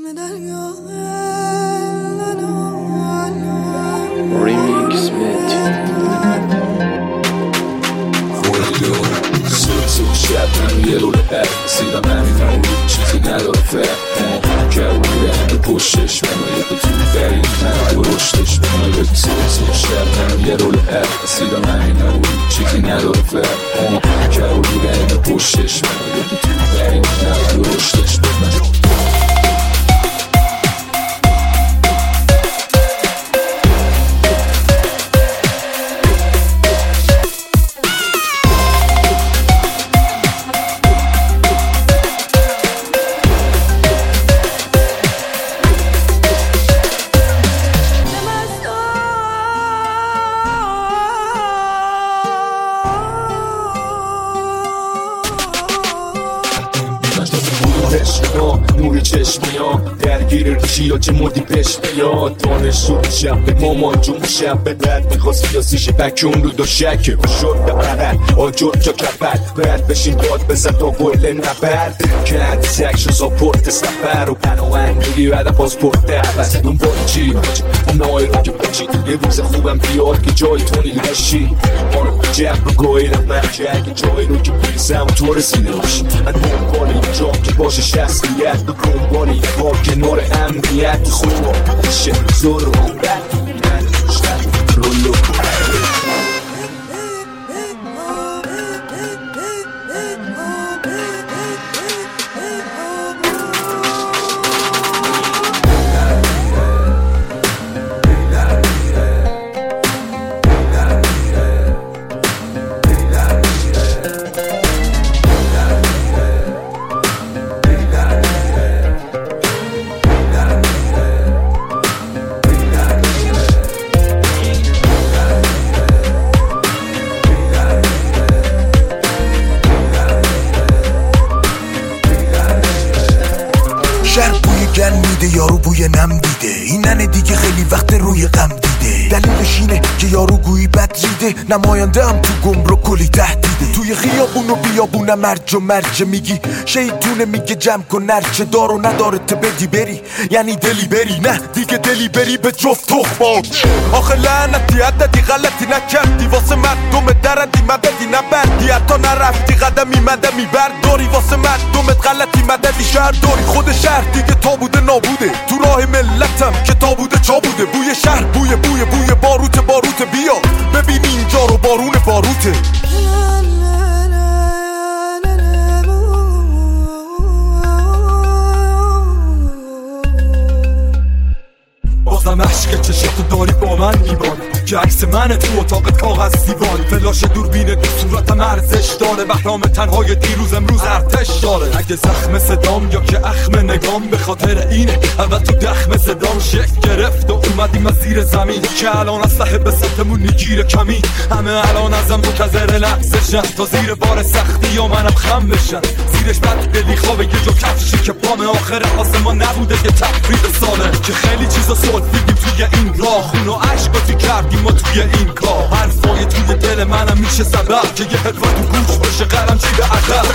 Remix mit شب یه رو لب سیدم همین اون چیزی نداره فرق که پشتش منو یه تو بریم من درشتش منو یه شب یه رو لب سیدم همین اون چیزی نداره فرق که پشتش منو یه تو بریم من درشتش منو نور چشمیام درگیر ریشی یا چه مردی پش بیاد دانشجو شب به مامان جون شب به درد میخواست سیاسیش بکون رو دو شکه و شد به عرد آجور جا کپد باید بشین داد بزن تا گل نبرد کرد سکش و ساپورت سفر و پناهنگ میگیرد پاسپورت دعوت دنبال چی اونای رو که بچی یه روز خوبم بیاد که جای تونی لشی ما رو جب رو گویرم مرکه اگه جایی رو که بیرسم و تو رسیده باشی من دنبال این جام که باشه شخصیت دنبال این کار کنار امنیت خوب میشه زور و خوبت رولو گل میده یارو بوی نم دیده اینن دیگه خیلی وقت روی غم دیده دلیلش اینه که یارو گویی بد ریده نماینده هم تو گمرک کلی تهدیده توی خیابون و بیابونم مرج و مرج میگی شیطونه میگه جمع کن نرچه دار و نداره ته بدی بری یعنی دلی بری نه دیگه دلی بری به جفت تخمات آخه لعنتی عددی غلطی نکردی واسه مردم درندی مددی نبردی حتی نرفتی قدمی مدمی برداری واسه مردمت غلطی مددی شهر داری خود شهر دیگه تابوده نابوده تو راه ملتم که تابوده چا بوده بوی شهر بوی باروت بیا ببین اینجا رو بارون باروته بازم عشق چشاتو داری با من میباری که عکس من تو اتاق کاغذ دیواری فلاش دوربین دو صورتم ارزش داره بهرام تنهای دیروز امروز ارتش داره اگه زخم صدام یا که اخم نگام به خاطر اینه اول تو دخم صدام شکل گرفت و اومدیم از زیر زمین که الان از صاحب سمتمون نگیر کمی همه الان ازم منتظر لحظشن تا زیر بار سختی یا منم خم بشن زیرش بد دلی خوابه یه جو کفشی که پام آخر آسمان نبوده که تفریب ساله که خیلی چیزا دیدیم توی این راه خون و عشقاتی کردیم ما توی این کار حرفای توی دل منم میشه سبب که یه حرفا تو گوش باشه قرم چی به عقب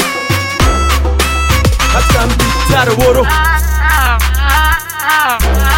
حسن بیتر برو